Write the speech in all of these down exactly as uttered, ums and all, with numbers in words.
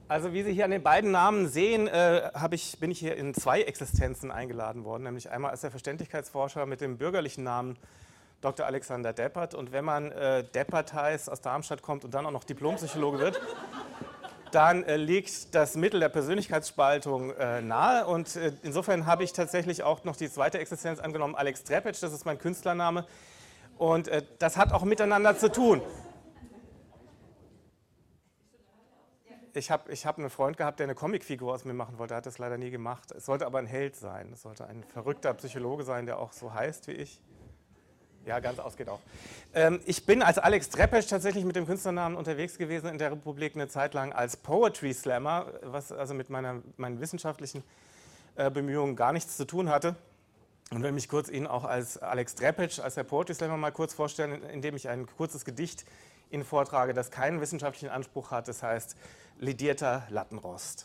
Also wie Sie hier an den beiden Namen sehen, äh, hab ich, bin ich hier in zwei Existenzen eingeladen worden, nämlich einmal als der Verständigkeitsforscher mit dem bürgerlichen Namen Doktor Alexander Deppert, und wenn man äh, Deppert heißt, aus Darmstadt kommt und dann auch noch Diplompsychologe wird, dann äh, liegt das Mittel der Persönlichkeitsspaltung äh, nahe, und äh, insofern habe ich tatsächlich auch noch die zweite Existenz angenommen, Alex Drepetsch, das ist mein Künstlername, und äh, das hat auch miteinander zu tun. Ich habe ich hab einen Freund gehabt, der eine Comicfigur aus mir machen wollte, hat das leider nie gemacht. Es sollte aber ein Held sein, es sollte ein verrückter Psychologe sein, der auch so heißt wie ich. Ja, ganz ausgeht auch. Ähm, ich bin als Alex Drepetsch tatsächlich mit dem Künstlernamen unterwegs gewesen in der Republik eine Zeit lang als Poetry Slammer, was also mit meiner, meinen wissenschaftlichen äh, Bemühungen gar nichts zu tun hatte. Und will mich kurz Ihnen auch als Alex Drepetsch, als der Poetry Slammer mal kurz vorstellen, indem ich ein kurzes Gedicht Ihnen vortrage, das keinen wissenschaftlichen Anspruch hat, das heißt Ledierter Lattenrost.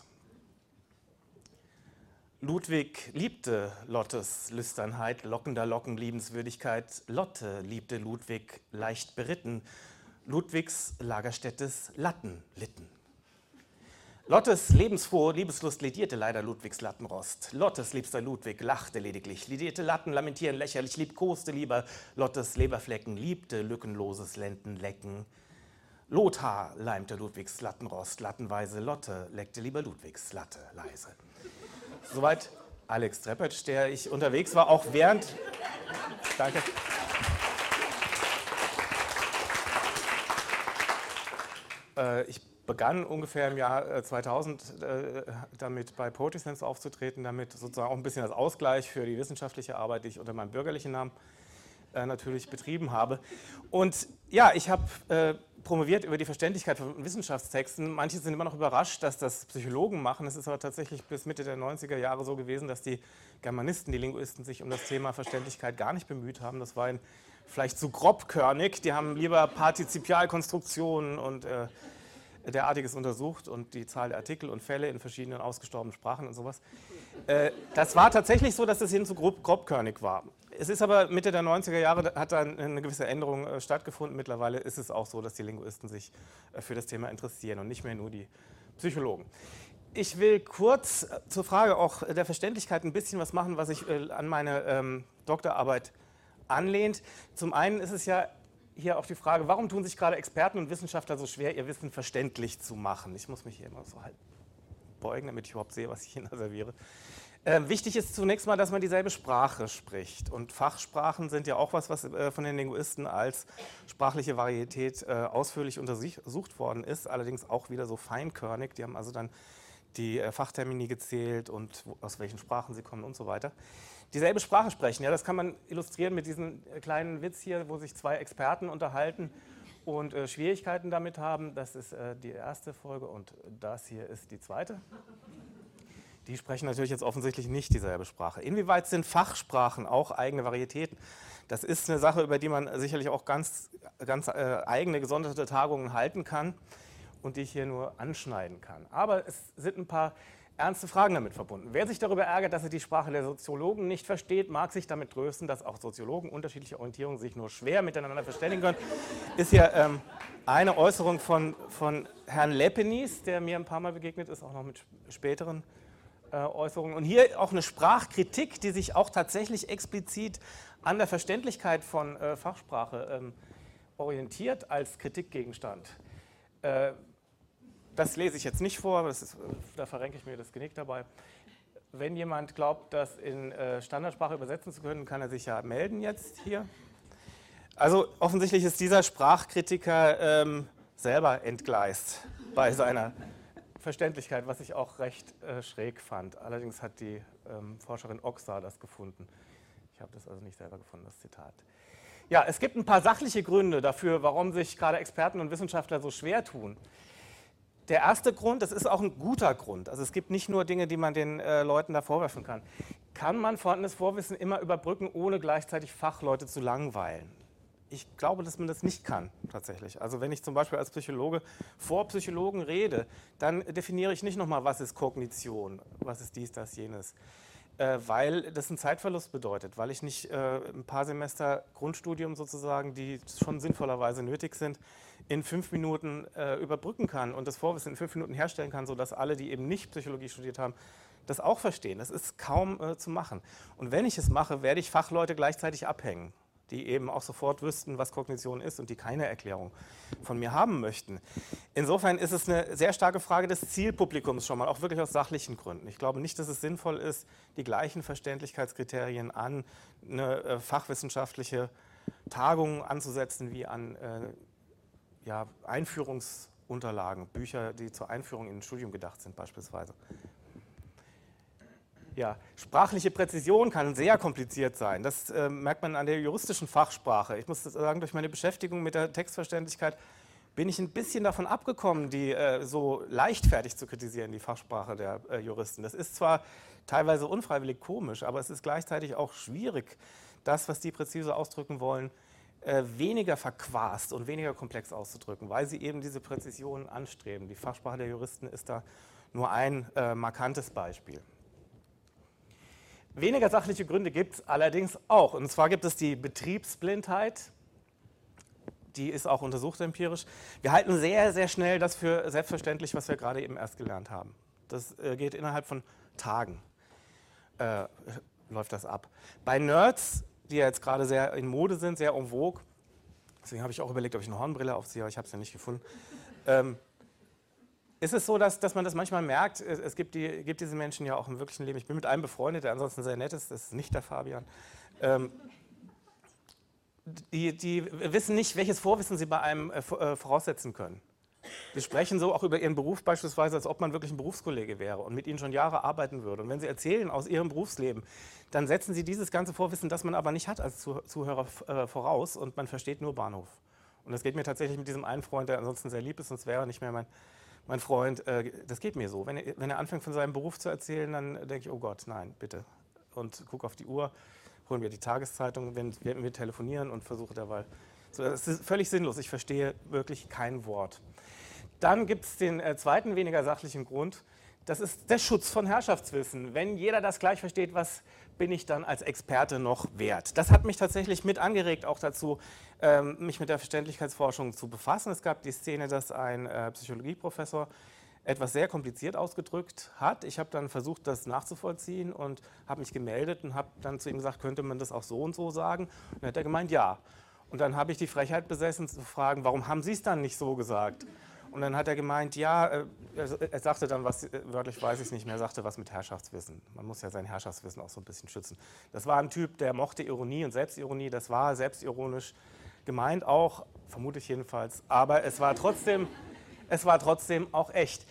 Ludwig liebte Lottes Lüsternheit, lockender Locken Liebenswürdigkeit. Lotte liebte Ludwig leicht beritten, Ludwigs Lagerstättes Latten litten. Lottes lebensfrohe Liebeslust ledierte leider Ludwigs Lattenrost. Lottes liebster Ludwig lachte lediglich, ledierte Latten lamentieren lächerlich, liebkoste lieber Lottes Leberflecken, liebte lückenloses Lendenlecken. Lothar leimte Ludwigs Lattenrost, lattenweise Lotte leckte lieber Ludwigs Latte leise. Soweit Alex Drepetsch, der ich unterwegs war, auch während... Danke. Äh, ich begann ungefähr im Jahr zweitausend äh, damit bei Poetry Slams aufzutreten, damit sozusagen auch ein bisschen als Ausgleich für die wissenschaftliche Arbeit, die ich unter meinem bürgerlichen Namen äh, natürlich betrieben habe. Und ja, ich habe äh, promoviert über die Verständlichkeit von Wissenschaftstexten. Manche sind immer noch überrascht, dass das Psychologen machen. Es ist aber tatsächlich bis Mitte der neunziger Jahre so gewesen, dass die Germanisten, die Linguisten sich um das Thema Verständlichkeit gar nicht bemüht haben. Das war ihnen vielleicht zu grobkörnig. Die haben lieber Partizipialkonstruktionen und äh, derartiges untersucht und die Zahl der Artikel und Fälle in verschiedenen ausgestorbenen Sprachen und sowas. Äh, das war tatsächlich so, dass das ihnen zu grob, grobkörnig war. Es ist aber Mitte der neunziger Jahre, hat da eine gewisse Änderung äh, stattgefunden. Mittlerweile ist es auch so, dass die Linguisten sich äh, für das Thema interessieren und nicht mehr nur die Psychologen. Ich will kurz äh, zur Frage auch der Verständlichkeit ein bisschen was machen, was sich äh, an meine ähm, Doktorarbeit anlehnt. Zum einen ist es ja hier auch die Frage, warum tun sich gerade Experten und Wissenschaftler so schwer, ihr Wissen verständlich zu machen? Ich muss mich hier immer so halb beugen, damit ich überhaupt sehe, was ich Ihnen da serviere. Äh, wichtig ist zunächst mal, dass man dieselbe Sprache spricht. Und Fachsprachen sind ja auch was, was äh, von den Linguisten als sprachliche Varietät äh, ausführlich untersucht worden ist, allerdings auch wieder so feinkörnig. Die haben also dann die äh, Fachtermini gezählt und wo, aus welchen Sprachen sie kommen und so weiter. Dieselbe Sprache sprechen, ja, das kann man illustrieren mit diesem kleinen Witz hier, wo sich zwei Experten unterhalten und äh, Schwierigkeiten damit haben. Das ist äh, die erste Folge und das hier ist die zweite. Die sprechen natürlich jetzt offensichtlich nicht dieselbe Sprache. Inwieweit sind Fachsprachen auch eigene Varietäten? Das ist eine Sache, über die man sicherlich auch ganz, ganz äh, eigene, gesonderte Tagungen halten kann und die ich hier nur anschneiden kann. Aber es sind ein paar ernste Fragen damit verbunden. Wer sich darüber ärgert, dass er die Sprache der Soziologen nicht versteht, mag sich damit trösten, dass auch Soziologen unterschiedlicher Orientierung sich nur schwer miteinander verständigen können. Ist ja ähm, eine Äußerung von, von Herrn Lepenis, der mir ein paar Mal begegnet ist, auch noch mit späteren äh, Äußerungen. Und hier auch eine Sprachkritik, die sich auch tatsächlich explizit an der Verständlichkeit von äh, Fachsprache ähm, orientiert als Kritikgegenstand. Äh, Das lese ich jetzt nicht vor, das ist, da verrenke ich mir das Genick dabei. Wenn jemand glaubt, das in äh, Standardsprache übersetzen zu können, kann er sich ja melden jetzt hier. Also offensichtlich ist dieser Sprachkritiker ähm, selber entgleist bei seiner Verständlichkeit, was ich auch recht äh, schräg fand. Allerdings hat die ähm, Forscherin Oxa das gefunden. Ich habe das also nicht selber gefunden, das Zitat. Ja, es gibt ein paar sachliche Gründe dafür, warum sich gerade Experten und Wissenschaftler so schwer tun. Der erste Grund, das ist auch ein guter Grund, also es gibt nicht nur Dinge, die man den äh, Leuten da vorwerfen kann. Kann man vorhandenes Vorwissen immer überbrücken, ohne gleichzeitig Fachleute zu langweilen? Ich glaube, dass man das nicht kann, tatsächlich. Also wenn ich zum Beispiel als Psychologe vor Psychologen rede, dann definiere ich nicht nochmal, was ist Kognition, was ist dies, das, jenes. äh, weil das einen Zeitverlust bedeutet, weil ich nicht äh, ein paar Semester Grundstudium sozusagen, die schon sinnvollerweise nötig sind, in fünf Minuten äh, überbrücken kann und das Vorwissen in fünf Minuten herstellen kann, sodass alle, die eben nicht Psychologie studiert haben, das auch verstehen. Das ist kaum äh, zu machen. Und wenn ich es mache, werde ich Fachleute gleichzeitig abhängen, die eben auch sofort wüssten, was Kognition ist und die keine Erklärung von mir haben möchten. Insofern ist es eine sehr starke Frage des Zielpublikums schon mal, auch wirklich aus sachlichen Gründen. Ich glaube nicht, dass es sinnvoll ist, die gleichen Verständlichkeitskriterien an eine äh, fachwissenschaftliche Tagung anzusetzen wie an äh, ja, Einführungsunterlagen, Bücher, die zur Einführung in ein Studium gedacht sind beispielsweise. Ja, sprachliche Präzision kann sehr kompliziert sein. Das äh, merkt man an der juristischen Fachsprache. Ich muss sagen, durch meine Beschäftigung mit der Textverständlichkeit bin ich ein bisschen davon abgekommen, die äh, so leichtfertig zu kritisieren, die Fachsprache der äh, Juristen. Das ist zwar teilweise unfreiwillig komisch, aber es ist gleichzeitig auch schwierig, das, was die präzise ausdrücken wollen, äh, weniger verquast und weniger komplex auszudrücken, weil sie eben diese Präzision anstreben. Die Fachsprache der Juristen ist da nur ein äh, markantes Beispiel. Weniger sachliche Gründe gibt es allerdings auch. Und zwar gibt es die Betriebsblindheit, die ist auch untersucht empirisch. Wir halten sehr, sehr schnell das für selbstverständlich, was wir gerade eben erst gelernt haben. Das äh, geht innerhalb von Tagen, äh, läuft das ab. Bei Nerds, die ja jetzt gerade sehr in Mode sind, sehr en vogue, deswegen habe ich auch überlegt, ob ich eine Hornbrille aufziehe, aber ich habe es ja nicht gefunden, ähm, ist es so, dass, dass man das manchmal merkt, es gibt, die, gibt diese Menschen ja auch im wirklichen Leben. Ich bin mit einem befreundet, der ansonsten sehr nett ist, das ist nicht der Fabian. Ähm, die, die wissen nicht, welches Vorwissen sie bei einem äh, voraussetzen können. Die sprechen so auch über ihren Beruf beispielsweise, als ob man wirklich ein Berufskollege wäre und mit ihnen schon Jahre arbeiten würde. Und wenn sie erzählen aus ihrem Berufsleben, dann setzen sie dieses ganze Vorwissen, das man aber nicht hat als Zuhörer, äh, voraus und man versteht nur Bahnhof. Und das geht mir tatsächlich mit diesem einen Freund, der ansonsten sehr lieb ist, sonst wäre er nicht mehr mein Mein Freund, äh, das geht mir so. Wenn er, wenn er anfängt von seinem Beruf zu erzählen, dann denke ich, oh Gott, nein, bitte. Und gucke auf die Uhr, holen wir die Tageszeitung, wenn wir, wir telefonieren und versuche derweil. So, das ist völlig sinnlos, ich verstehe wirklich kein Wort. Dann gibt es den äh, zweiten, weniger sachlichen Grund. Das ist der Schutz von Herrschaftswissen. Wenn jeder das gleich versteht, was bin ich dann als Experte noch wert? Das hat mich tatsächlich mit angeregt, auch dazu, ähm, mich mit der Verständlichkeitsforschung zu befassen. Es gab die Szene, dass ein äh, Psychologieprofessor etwas sehr kompliziert ausgedrückt hat. Ich habe dann versucht, das nachzuvollziehen und habe mich gemeldet und habe dann zu ihm gesagt, könnte man das auch so und so sagen? Und dann hat er gemeint, ja. Und dann habe ich die Frechheit besessen zu fragen, warum haben Sie es dann nicht so gesagt? Und dann hat er gemeint, ja, äh, er sagte dann was, wörtlich weiß ich es nicht mehr, er sagte was mit Herrschaftswissen. Man muss ja sein Herrschaftswissen auch so ein bisschen schützen. Das war ein Typ, der mochte Ironie und Selbstironie, das war selbstironisch gemeint auch, vermute ich jedenfalls, aber es war trotzdem, es war trotzdem auch echt.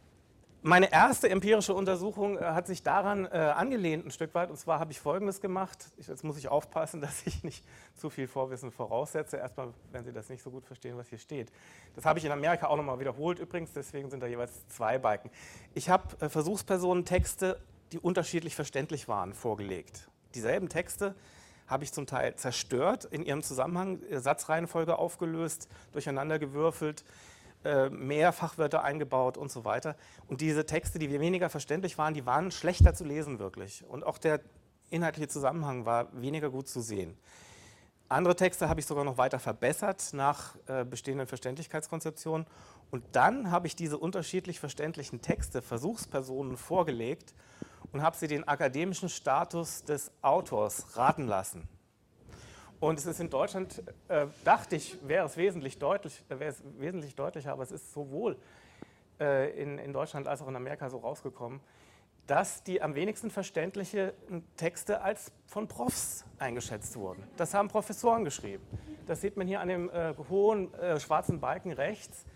Meine erste empirische Untersuchung äh, hat sich daran äh, angelehnt ein Stück weit, und zwar habe ich Folgendes gemacht. Ich, jetzt muss ich aufpassen, dass ich nicht zu viel Vorwissen voraussetze. Erstmal, wenn Sie das nicht so gut verstehen, was hier steht. Das habe ich in Amerika auch nochmal wiederholt übrigens, deswegen sind da jeweils zwei Balken. Ich habe äh, Versuchspersonen Texte, die unterschiedlich verständlich waren, vorgelegt. Dieselben Texte habe ich zum Teil zerstört, in ihrem Zusammenhang, äh, Satzreihenfolge aufgelöst, durcheinandergewürfelt, mehr Fachwörter eingebaut und so weiter. Und diese Texte, die weniger verständlich waren, die waren schlechter zu lesen wirklich. Und auch der inhaltliche Zusammenhang war weniger gut zu sehen. Andere Texte habe ich sogar noch weiter verbessert nach äh, bestehenden Verständlichkeitskonzeptionen. Und dann habe ich diese unterschiedlich verständlichen Texte Versuchspersonen vorgelegt und habe sie den akademischen Status des Autors raten lassen. Und es ist in Deutschland, äh, dachte ich, wäre es, wesentlich deutlich, äh, wäre es wesentlich deutlicher, aber es ist sowohl äh, in, in Deutschland als auch in Amerika so rausgekommen, dass die am wenigsten verständlichen Texte als von Profs eingeschätzt wurden. Das haben Professoren geschrieben. Das sieht man hier an dem äh, hohen äh, schwarzen Balken rechts.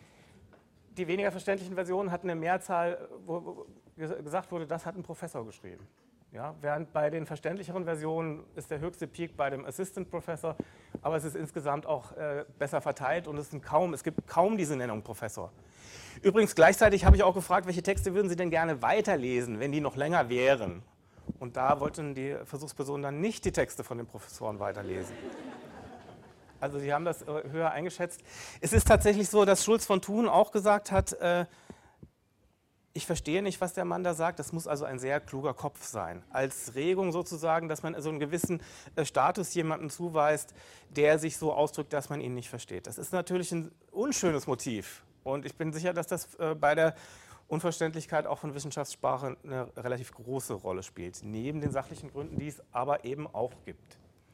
Die weniger verständlichen Versionen hatten eine Mehrzahl, wo, wo gesagt wurde, das hat ein Professor geschrieben. Ja, während bei den verständlicheren Versionen ist der höchste Peak bei dem Assistant Professor, aber es ist insgesamt auch äh, besser verteilt und es, sind kaum, es gibt kaum diese Nennung Professor. Übrigens gleichzeitig habe ich auch gefragt, welche Texte würden Sie denn gerne weiterlesen, wenn die noch länger wären? Und da wollten die Versuchspersonen dann nicht die Texte von den Professoren weiterlesen. Also sie haben das äh, höher eingeschätzt. Es ist tatsächlich so, dass Schulz von Thun auch gesagt hat, äh, ich verstehe nicht, was der Mann da sagt, das muss also ein sehr kluger Kopf sein. Als Regung sozusagen, dass man so einen gewissen äh, Status jemandem zuweist, der sich so ausdrückt, dass man ihn nicht versteht. Das ist natürlich ein unschönes Motiv und ich bin sicher, dass das äh, bei der Unverständlichkeit auch von Wissenschaftssprache eine relativ große Rolle spielt, neben den sachlichen Gründen, die es aber eben auch gibt.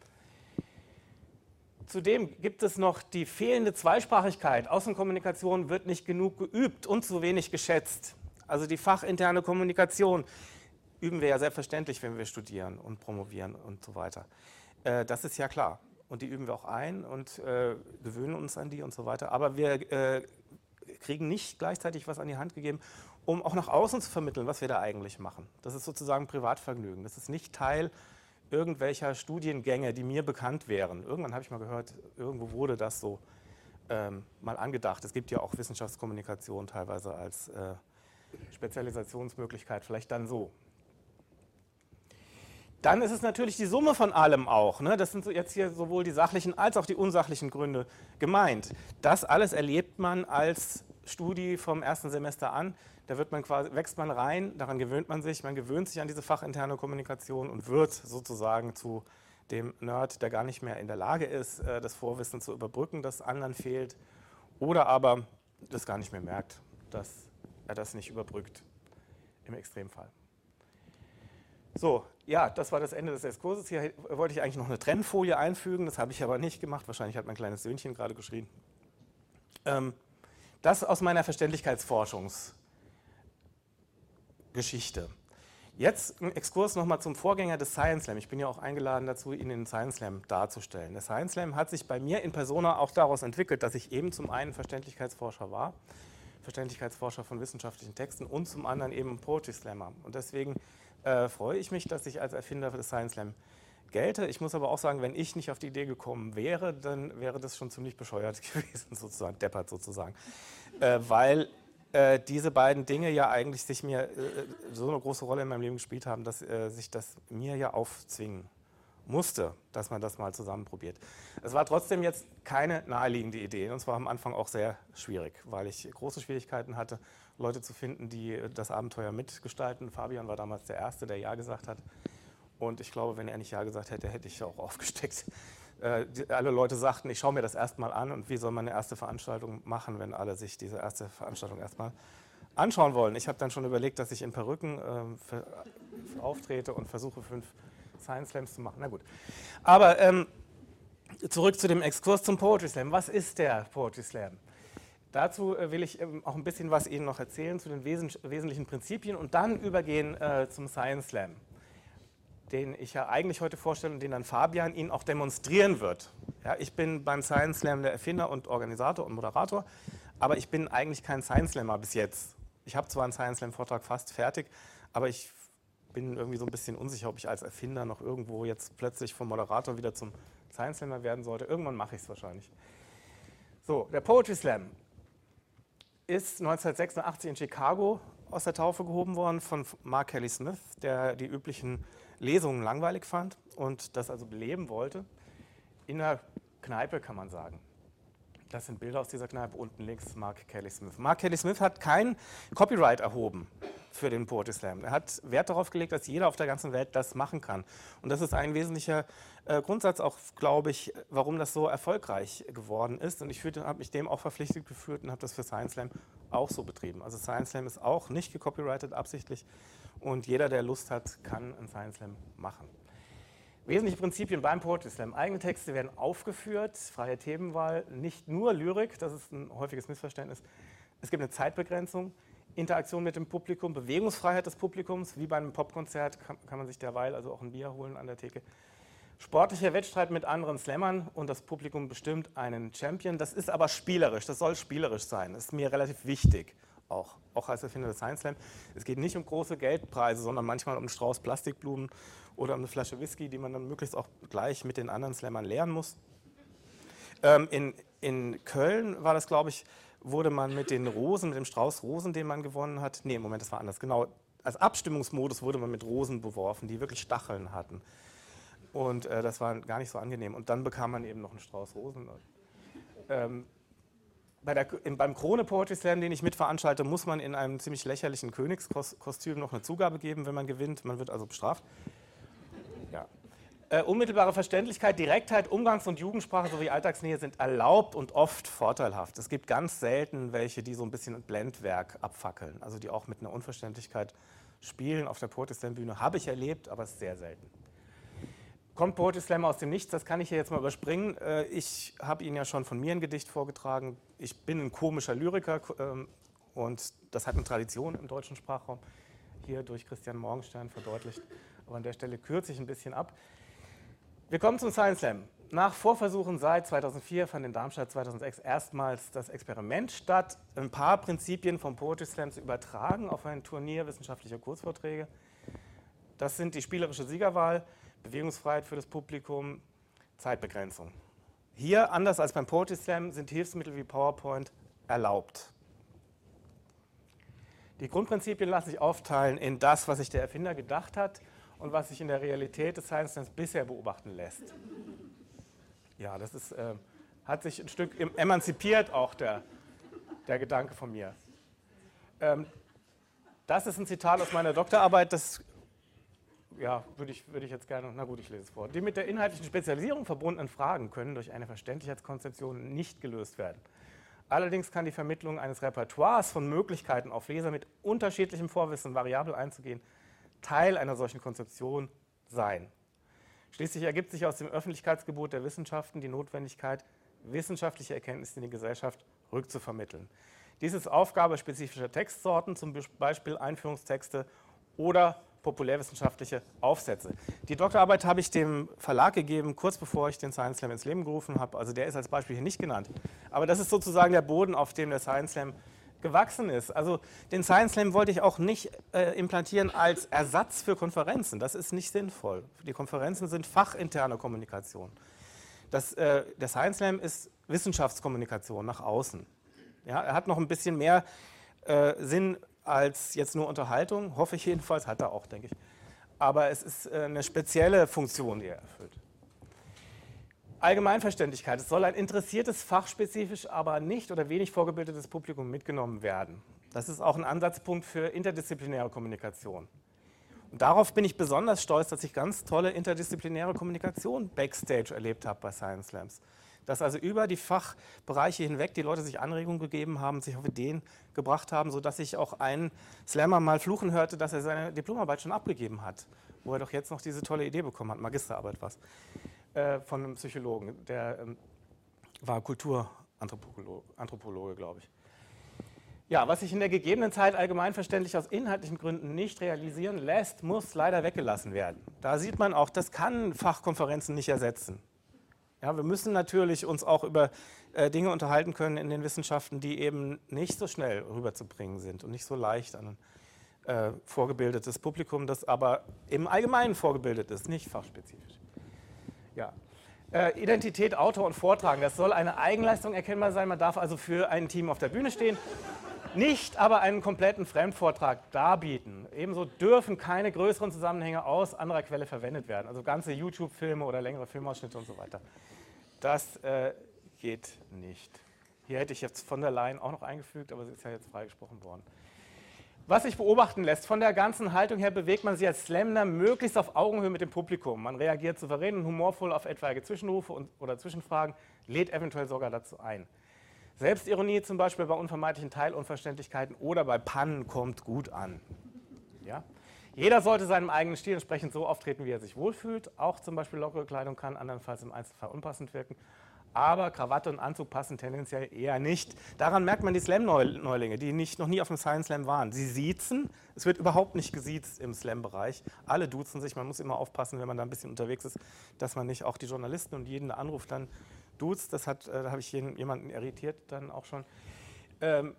Zudem gibt es noch die fehlende Zweisprachigkeit. Außenkommunikation wird nicht genug geübt und zu wenig geschätzt. Also die fachinterne Kommunikation üben wir ja selbstverständlich, wenn wir studieren und promovieren und so weiter. Äh, das ist ja klar. Und die üben wir auch ein und äh, gewöhnen uns an die und so weiter. Aber wir äh, kriegen nicht gleichzeitig was an die Hand gegeben, um auch nach außen zu vermitteln, was wir da eigentlich machen. Das ist sozusagen Privatvergnügen. Das ist nicht Teil irgendwelcher Studiengänge, die mir bekannt wären. Irgendwann habe ich mal gehört, irgendwo wurde das so ähm, mal angedacht. Es gibt ja auch Wissenschaftskommunikation teilweise als äh, Spezialisationsmöglichkeit, vielleicht dann so. Dann ist es natürlich die Summe von allem auch. Ne? Das sind so jetzt hier sowohl die sachlichen als auch die unsachlichen Gründe gemeint. Das alles erlebt man als Studi vom ersten Semester an. Da wird man quasi, wächst man rein, daran gewöhnt man sich, man gewöhnt sich an diese fachinterne Kommunikation und wird sozusagen zu dem Nerd, der gar nicht mehr in der Lage ist, das Vorwissen zu überbrücken, das anderen fehlt, oder aber das gar nicht mehr merkt, dass er das nicht überbrückt, im Extremfall. So, ja, das war das Ende des Exkurses. Hier wollte ich eigentlich noch eine Trennfolie einfügen, das habe ich aber nicht gemacht. Wahrscheinlich hat mein kleines Söhnchen gerade geschrien. Ähm, das aus meiner Verständlichkeitsforschungsgeschichte. Jetzt ein Exkurs nochmal zum Vorgänger des Science Slam. Ich bin ja auch eingeladen dazu, ihn in den Science Slam darzustellen. Der Science Slam hat sich bei mir in persona auch daraus entwickelt, dass ich eben zum einen Verständlichkeitsforscher war, Verständlichkeitsforscher von wissenschaftlichen Texten und zum anderen eben Poetry Slammer. Und deswegen äh, freue ich mich, dass ich als Erfinder des Science Slam gelte. Ich muss aber auch sagen, wenn ich nicht auf die Idee gekommen wäre, dann wäre das schon ziemlich bescheuert gewesen, sozusagen, deppert sozusagen. Äh, weil äh, diese beiden Dinge ja eigentlich sich mir äh, so eine große Rolle in meinem Leben gespielt haben, dass äh, sich das mir ja aufzwingen musste, dass man das mal zusammen probiert. Es war trotzdem jetzt keine naheliegende Idee und zwar am Anfang auch sehr schwierig, weil ich große Schwierigkeiten hatte, Leute zu finden, die das Abenteuer mitgestalten. Fabian war damals der Erste, der Ja gesagt hat und ich glaube, wenn er nicht Ja gesagt hätte, hätte ich auch aufgesteckt. Äh, die, alle Leute sagten, ich schaue mir das erstmal an und wie soll man eine erste Veranstaltung machen, wenn alle sich diese erste Veranstaltung erstmal anschauen wollen. Ich habe dann schon überlegt, dass ich in Perücken äh, für, für auftrete und versuche fünf Science Slams zu machen. Na gut. Aber ähm, zurück zu dem Exkurs zum Poetry Slam. Was ist der Poetry Slam? Dazu äh, will ich ähm, auch ein bisschen was Ihnen noch erzählen zu den wes wesentlichen Prinzipien und dann übergehen äh, zum Science Slam, den ich ja eigentlich heute vorstelle und den dann Fabian Ihnen auch demonstrieren wird. Ja, ich bin beim Science Slam der Erfinder und Organisator und Moderator, aber ich bin eigentlich kein Science Slammer bis jetzt. Ich habe zwar einen Science Slam Vortrag fast fertig, aber ich bin irgendwie so ein bisschen unsicher, ob ich als Erfinder noch irgendwo jetzt plötzlich vom Moderator wieder zum Science Slammer werden sollte. Irgendwann mache ich es wahrscheinlich. So, der Poetry Slam ist neunzehnhundertsechsundachtzig in Chicago aus der Taufe gehoben worden von Mark Kelly Smith, der die üblichen Lesungen langweilig fand und das also beleben wollte. In einer Kneipe, kann man sagen. Das sind Bilder aus dieser Kneipe, unten links Mark Kelly Smith. Mark Kelly Smith hat kein Copyright erhoben für den Poetry Slam. Er hat Wert darauf gelegt, dass jeder auf der ganzen Welt das machen kann. Und das ist ein wesentlicher äh, Grundsatz auch, glaube ich, warum das so erfolgreich geworden ist. Und ich habe mich dem auch verpflichtet gefühlt und habe das für Science Slam auch so betrieben. Also Science Slam ist auch nicht gecopyrightet absichtlich und jeder, der Lust hat, kann einen Science Slam machen. Wesentliche Prinzipien beim Poetry Slam. Eigene Texte werden aufgeführt, freie Themenwahl, nicht nur Lyrik, das ist ein häufiges Missverständnis. Es gibt eine Zeitbegrenzung, Interaktion mit dem Publikum, Bewegungsfreiheit des Publikums, wie bei einem Popkonzert kann, kann man sich derweil also auch ein Bier holen an der Theke. Sportlicher Wettstreit mit anderen Slammern und das Publikum bestimmt einen Champion. Das ist aber spielerisch, das soll spielerisch sein, das ist mir relativ wichtig. Auch, auch als Erfinder des Science Slam. Es geht nicht um große Geldpreise, sondern manchmal um einen Strauß Plastikblumen oder um eine Flasche Whisky, die man dann möglichst auch gleich mit den anderen Slammern leeren muss. Ähm, in, in Köln war das, glaube ich, wurde man mit den Rosen, mit dem Strauß Rosen, den man gewonnen hat, nee, Moment, das war anders, genau, als Abstimmungsmodus wurde man mit Rosen beworfen, die wirklich Stacheln hatten. Und äh, das war gar nicht so angenehm. Und dann bekam man eben noch einen Strauß Rosen. Ähm, bei der, in, beim Krone Poetry Slam, den ich mitveranstalte, muss man in einem ziemlich lächerlichen Königskostüm noch eine Zugabe geben, wenn man gewinnt. Man wird also bestraft. Ja. Äh, unmittelbare Verständlichkeit, Direktheit, Umgangs- und Jugendsprache sowie Alltagsnähe sind erlaubt und oft vorteilhaft. Es gibt ganz selten welche, die so ein bisschen Blendwerk abfackeln, also die auch mit einer Unverständlichkeit spielen auf der Poetry Slam Bühne. Habe ich erlebt, aber es ist sehr selten. Kommt Poetry Slam aus dem Nichts, das kann ich hier jetzt mal überspringen. Ich habe Ihnen ja schon von mir ein Gedicht vorgetragen. Ich bin ein komischer Lyriker und das hat eine Tradition im deutschen Sprachraum, hier durch Christian Morgenstern verdeutlicht. Aber an der Stelle kürze ich ein bisschen ab. Wir kommen zum Science Slam. Nach Vorversuchen seit zweitausendvier fand in Darmstadt zweitausendsechs erstmals das Experiment statt, ein paar Prinzipien vom Poetry Slam zu übertragen auf ein Turnier wissenschaftlicher Kurzvorträge. Das sind die spielerische Siegerwahl, Bewegungsfreiheit für das Publikum, Zeitbegrenzung. Hier, anders als beim Poetry Slam, sind Hilfsmittel wie PowerPoint erlaubt. Die Grundprinzipien lassen sich aufteilen in das, was sich der Erfinder gedacht hat und was sich in der Realität des Science Slams bisher beobachten lässt. Ja, das ist, äh, hat sich ein Stück emanzipiert, auch der, der Gedanke von mir. Ähm, das ist ein Zitat aus meiner Doktorarbeit, das ja, würde ich, würde ich jetzt gerne, na gut, ich lese es vor. Die mit der inhaltlichen Spezialisierung verbundenen Fragen können durch eine Verständlichkeitskonzeption nicht gelöst werden. Allerdings kann die Vermittlung eines Repertoires von Möglichkeiten auf Leser mit unterschiedlichem Vorwissen variabel einzugehen, Teil einer solchen Konzeption sein. Schließlich ergibt sich aus dem Öffentlichkeitsgebot der Wissenschaften die Notwendigkeit, wissenschaftliche Erkenntnisse in die Gesellschaft rückzuvermitteln. Dies ist Aufgabe spezifischer Textsorten, zum Beispiel Einführungstexte oder populärwissenschaftliche Aufsätze. Die Doktorarbeit habe ich dem Verlag gegeben, kurz bevor ich den Science Slam ins Leben gerufen habe. Also der ist als Beispiel hier nicht genannt. Aber das ist sozusagen der Boden, auf dem der Science Slam gewachsen ist. Also den Science Slam wollte ich auch nicht äh, implantieren als Ersatz für Konferenzen. Das ist nicht sinnvoll. Die Konferenzen sind fachinterne Kommunikation. Das, äh, der Science Slam ist Wissenschaftskommunikation nach außen. Ja, er hat noch ein bisschen mehr äh, Sinn als jetzt nur Unterhaltung, hoffe ich jedenfalls, hat er auch, denke ich. Aber es ist eine spezielle Funktion, die er erfüllt. Allgemeinverständlichkeit. Es soll ein interessiertes, fachspezifisch, aber nicht oder wenig vorgebildetes Publikum mitgenommen werden. Das ist auch ein Ansatzpunkt für interdisziplinäre Kommunikation. Und darauf bin ich besonders stolz, dass ich ganz tolle interdisziplinäre Kommunikation backstage erlebt habe bei Science Slams. Dass also über die Fachbereiche hinweg die Leute sich Anregungen gegeben haben, sich auf Ideen gebracht haben, sodass ich auch einen Slammer mal fluchen hörte, dass er seine Diplomarbeit schon abgegeben hat, wo er doch jetzt noch diese tolle Idee bekommen hat, Magisterarbeit was, äh, von einem Psychologen, der ähm, war Kulturanthropologe, Anthropologe, glaube ich. Ja, was sich in der gegebenen Zeit allgemeinverständlich aus inhaltlichen Gründen nicht realisieren lässt, muss leider weggelassen werden. Da sieht man auch, das kann Fachkonferenzen nicht ersetzen. Ja, wir müssen natürlich uns auch über äh, Dinge unterhalten können in den Wissenschaften, die eben nicht so schnell rüberzubringen sind und nicht so leicht an ein äh, vorgebildetes Publikum, das aber im Allgemeinen vorgebildet ist, nicht fachspezifisch. Ja. Äh, Identität, Autor und Vortragen, das soll eine Eigenleistung erkennbar sein. Man darf also für ein Team auf der Bühne stehen, nicht aber einen kompletten Fremdvortrag darbieten. Ebenso dürfen keine größeren Zusammenhänge aus anderer Quelle verwendet werden, also ganze YouTube-Filme oder längere Filmausschnitte und so weiter. Das äh, geht nicht. Hier hätte ich jetzt von der Leyen auch noch eingefügt, aber sie ist ja jetzt freigesprochen worden. Was sich beobachten lässt, von der ganzen Haltung her bewegt man sich als Slammer möglichst auf Augenhöhe mit dem Publikum. Man reagiert souverän und humorvoll auf etwaige Zwischenrufe und, oder Zwischenfragen, lädt eventuell sogar dazu ein. Selbstironie zum Beispiel bei unvermeidlichen Teilunverständlichkeiten oder bei Pannen kommt gut an. Ja? Jeder sollte seinem eigenen Stil entsprechend so auftreten, wie er sich wohlfühlt. Auch zum Beispiel lockere Kleidung kann andernfalls im Einzelfall unpassend wirken. Aber Krawatte und Anzug passen tendenziell eher nicht. Daran merkt man die Slam-Neulinge, die nicht, noch nie auf dem Science Slam waren. Sie siezen, es wird überhaupt nicht gesiezt im Slam-Bereich. Alle duzen sich, man muss immer aufpassen, wenn man da ein bisschen unterwegs ist, dass man nicht auch die Journalisten und jeden Anruf dann duzt. Das hat, äh, da habe ich jeden, jemanden irritiert dann auch schon. Ähm,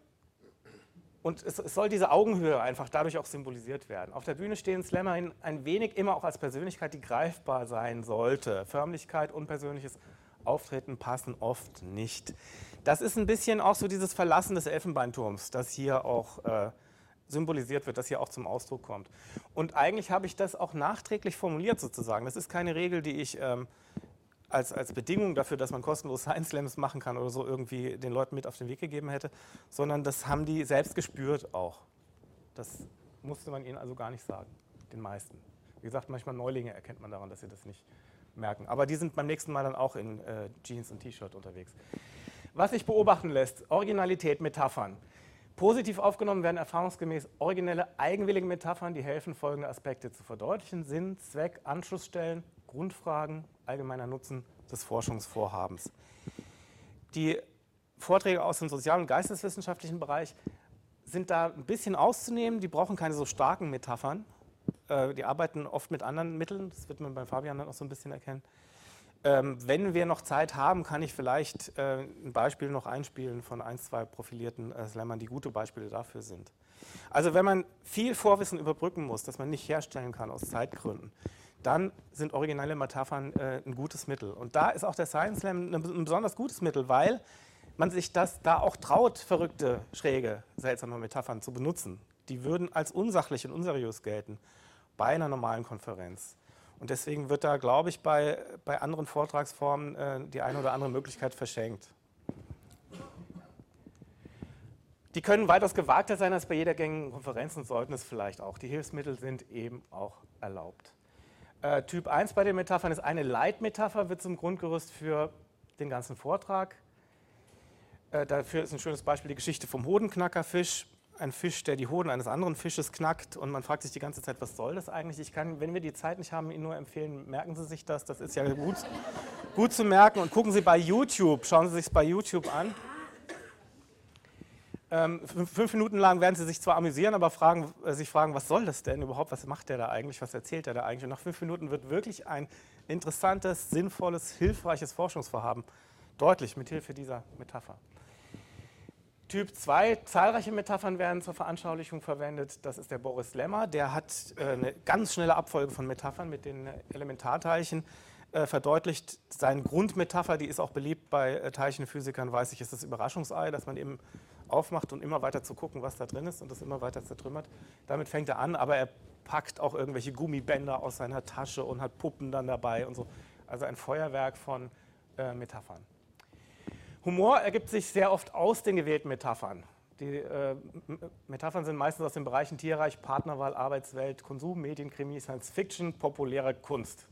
und es, es soll diese Augenhöhe einfach dadurch auch symbolisiert werden. Auf der Bühne stehen Slammer ein wenig immer auch als Persönlichkeit, die greifbar sein sollte. Förmlichkeit, unpersönliches Auftreten passen oft nicht. Das ist ein bisschen auch so dieses Verlassen des Elfenbeinturms, das hier auch äh, symbolisiert wird, das hier auch zum Ausdruck kommt. Und eigentlich habe ich das auch nachträglich formuliert sozusagen. Das ist keine Regel, die ich ähm, als, als Bedingung dafür, dass man kostenlos Science Slams machen kann oder so, irgendwie den Leuten mit auf den Weg gegeben hätte, sondern das haben die selbst gespürt auch. Das musste man ihnen also gar nicht sagen, den meisten. Wie gesagt, manchmal Neulinge erkennt man daran, dass sie das nicht merken. Aber die sind beim nächsten Mal dann auch in äh, Jeans und T-Shirt unterwegs. Was sich beobachten lässt, Originalität, Metaphern. Positiv aufgenommen werden erfahrungsgemäß originelle, eigenwillige Metaphern, die helfen, folgende Aspekte zu verdeutlichen: Sinn, Zweck, Anschlussstellen, Grundfragen, allgemeiner Nutzen des Forschungsvorhabens. Die Vorträge aus dem sozialen und geisteswissenschaftlichen Bereich sind da ein bisschen auszunehmen, die brauchen keine so starken Metaphern. Äh, die arbeiten oft mit anderen Mitteln, das wird man bei Fabian dann auch so ein bisschen erkennen. Ähm, wenn wir noch Zeit haben, kann ich vielleicht äh, ein Beispiel noch einspielen von ein, zwei profilierten äh, Slammern, die gute Beispiele dafür sind. Also wenn man viel Vorwissen überbrücken muss, das man nicht herstellen kann aus Zeitgründen, dann sind originelle Metaphern äh, ein gutes Mittel. Und da ist auch der Science Slam ein, ein besonders gutes Mittel, weil man sich das da auch traut, verrückte, schräge, seltsame Metaphern zu benutzen. Die würden als unsachlich und unseriös gelten bei einer normalen Konferenz. Und deswegen wird da, glaube ich, bei, bei anderen Vortragsformen äh, die eine oder andere Möglichkeit verschenkt. Die können weitaus gewagter sein als bei jeder gängigen Konferenz und sollten es vielleicht auch. Die Hilfsmittel sind eben auch erlaubt. Äh, Typ eins bei den Metaphern ist eine Leitmetapher, wird zum Grundgerüst für den ganzen Vortrag. Äh, dafür ist ein schönes Beispiel die Geschichte vom Hodenknackerfisch. Ein Fisch, der die Hoden eines anderen Fisches knackt und man fragt sich die ganze Zeit, was soll das eigentlich? Ich kann, wenn wir die Zeit nicht haben, Ihnen nur empfehlen, merken Sie sich das, das ist ja gut, gut zu merken und gucken Sie bei YouTube, schauen Sie sich es bei YouTube an. Ähm, fünf, fünf Minuten lang werden Sie sich zwar amüsieren, aber fragen, äh, sich fragen, was soll das denn überhaupt, was macht der da eigentlich, was erzählt der da eigentlich? Und nach fünf Minuten wird wirklich ein interessantes, sinnvolles, hilfreiches Forschungsvorhaben deutlich mit Hilfe dieser Metapher. Typ zwei, zahlreiche Metaphern werden zur Veranschaulichung verwendet. Das ist der Boris Lemmer. Der hat äh, eine ganz schnelle Abfolge von Metaphern mit den Elementarteilchen äh, verdeutlicht. Seine Grundmetapher, die ist auch beliebt bei äh, Teilchenphysikern, weiß ich, ist das Überraschungsei, dass man eben aufmacht und immer weiter zu gucken, was da drin ist und das immer weiter zertrümmert. Damit fängt er an, aber er packt auch irgendwelche Gummibänder aus seiner Tasche und hat Puppen dann dabei und so. Also ein Feuerwerk von äh, Metaphern. Humor ergibt sich sehr oft aus den gewählten Metaphern. Die äh, Metaphern sind meistens aus den Bereichen Tierreich, Partnerwahl, Arbeitswelt, Konsum, Medien, Krimi, Science Fiction, populäre Kunst.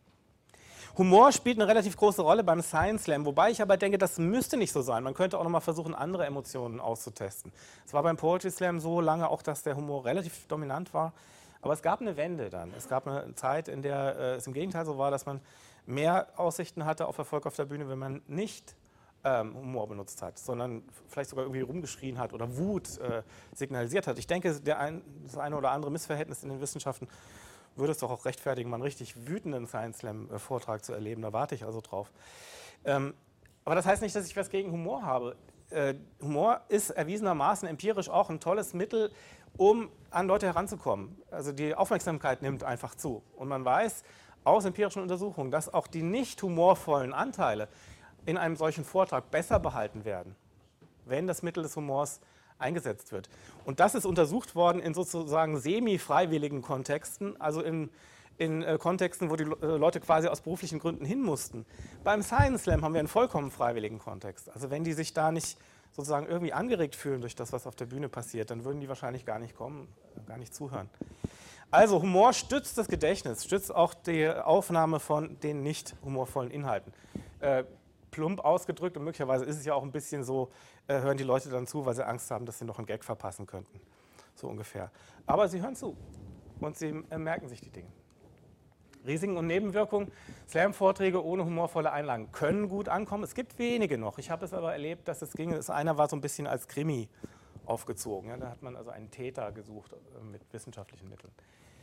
Humor spielt eine relativ große Rolle beim Science Slam, wobei ich aber denke, das müsste nicht so sein. Man könnte auch noch mal versuchen, andere Emotionen auszutesten. Es war beim Poetry Slam so lange auch, dass der Humor relativ dominant war, aber es gab eine Wende dann. Es gab eine Zeit, in der äh, es im Gegenteil so war, dass man mehr Aussichten hatte auf Erfolg auf der Bühne, wenn man nicht Ähm, Humor benutzt hat, sondern vielleicht sogar irgendwie rumgeschrien hat oder Wut äh, signalisiert hat. Ich denke, der ein, das eine oder andere Missverhältnis in den Wissenschaften würde es doch auch rechtfertigen, mal einen richtig wütenden Science Slam-Vortrag zu erleben. Da warte ich also drauf. Ähm, aber das heißt nicht, dass ich was gegen Humor habe. Äh, Humor ist erwiesenermaßen empirisch auch ein tolles Mittel, um an Leute heranzukommen. Also die Aufmerksamkeit nimmt einfach zu. Und man weiß aus empirischen Untersuchungen, dass auch die nicht humorvollen Anteile in einem solchen Vortrag besser behalten werden, wenn das Mittel des Humors eingesetzt wird. Und das ist untersucht worden in sozusagen semi-freiwilligen Kontexten, also in, in äh, Kontexten, wo die äh, Leute quasi aus beruflichen Gründen hin mussten. Beim Science Slam haben wir einen vollkommen freiwilligen Kontext. Also wenn die sich da nicht sozusagen irgendwie angeregt fühlen durch das, was auf der Bühne passiert, dann würden die wahrscheinlich gar nicht kommen, gar nicht zuhören. Also Humor stützt das Gedächtnis, stützt auch die Aufnahme von den nicht humorvollen Inhalten. Äh, plump ausgedrückt und möglicherweise ist es ja auch ein bisschen so, äh, hören die Leute dann zu, weil sie Angst haben, dass sie noch einen Gag verpassen könnten. So ungefähr. Aber sie hören zu und sie äh, merken sich die Dinge. Risiken und Nebenwirkungen. Slam-Vorträge ohne humorvolle Einlagen können gut ankommen. Es gibt wenige noch. Ich habe es aber erlebt, dass es ging. Einer war so ein bisschen als Krimi aufgezogen. Ja, da hat man also einen Täter gesucht äh, mit wissenschaftlichen Mitteln.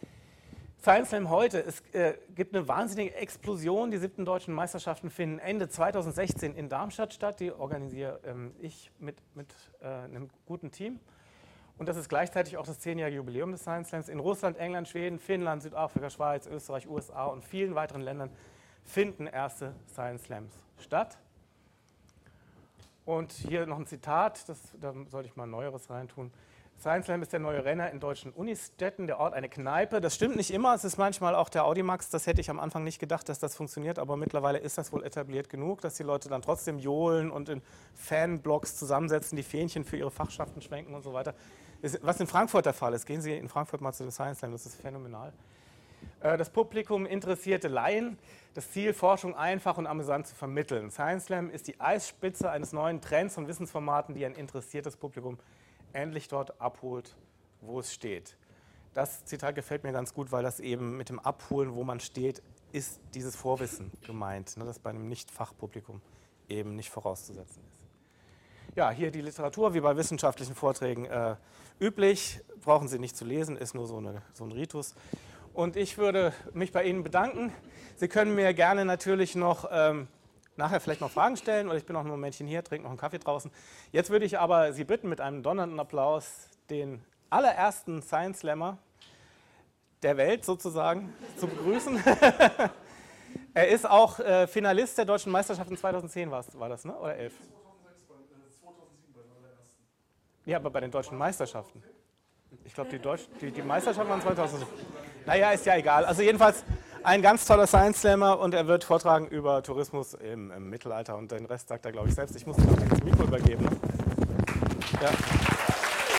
Science Slam heute, es äh, gibt eine wahnsinnige Explosion. Die siebten deutschen Meisterschaften finden Ende zweitausendsechzehn in Darmstadt statt. Die organisiere ähm, ich mit, mit äh, einem guten Team. Und das ist gleichzeitig auch das zehnjährige Jubiläum des Science Slams. In Russland, England, Schweden, Finnland, Südafrika, Schweiz, Österreich, U S A und vielen weiteren Ländern finden erste Science Slams statt. Und hier noch ein Zitat, das, da sollte ich mal ein neueres reintun. Science Slam ist der neue Renner in deutschen Unistädten, der Ort eine Kneipe. Das stimmt nicht immer, es ist manchmal auch der Audimax, das hätte ich am Anfang nicht gedacht, dass das funktioniert, aber mittlerweile ist das wohl etabliert genug, dass die Leute dann trotzdem johlen und in Fanblocks zusammensetzen, die Fähnchen für ihre Fachschaften schwenken und so weiter. Was in Frankfurt der Fall ist, gehen Sie in Frankfurt mal zu den Science Slam, das ist phänomenal. Das Publikum interessierte Laien, das Ziel, Forschung einfach und amüsant zu vermitteln. Science Slam ist die Eisspitze eines neuen Trends und Wissensformaten, die ein interessiertes Publikum endlich dort abholt, wo es steht. Das Zitat gefällt mir ganz gut, weil das eben mit dem Abholen, wo man steht, ist dieses Vorwissen gemeint, ne, das bei einem Nicht-Fachpublikum eben nicht vorauszusetzen ist. Ja, hier die Literatur, wie bei wissenschaftlichen Vorträgen äh, üblich, brauchen Sie nicht zu lesen, ist nur so, eine, so ein Ritus. Und ich würde mich bei Ihnen bedanken. Sie können mir gerne natürlich noch ähm, nachher vielleicht noch Fragen stellen, oder ich bin noch ein Momentchen hier, trinke noch einen Kaffee draußen. Jetzt würde ich aber Sie bitten, mit einem donnernden Applaus den allerersten Science Slammer der Welt sozusagen zu begrüßen. Er ist auch äh, Finalist der Deutschen Meisterschaften zweitausendzehn, war das, ne? Oder elf? zweitausendsieben bei den allerersten. Ja, aber bei den Deutschen Meisterschaften. Ich glaube, die, die, die Meisterschaften waren zweitausendsieben. Naja, ist ja egal. Also jedenfalls ein ganz toller Science Slammer und er wird vortragen über Tourismus im, im Mittelalter und den Rest sagt er, glaube ich, selbst. Ich muss ihm noch das Mikro übergeben. Ne? Ja.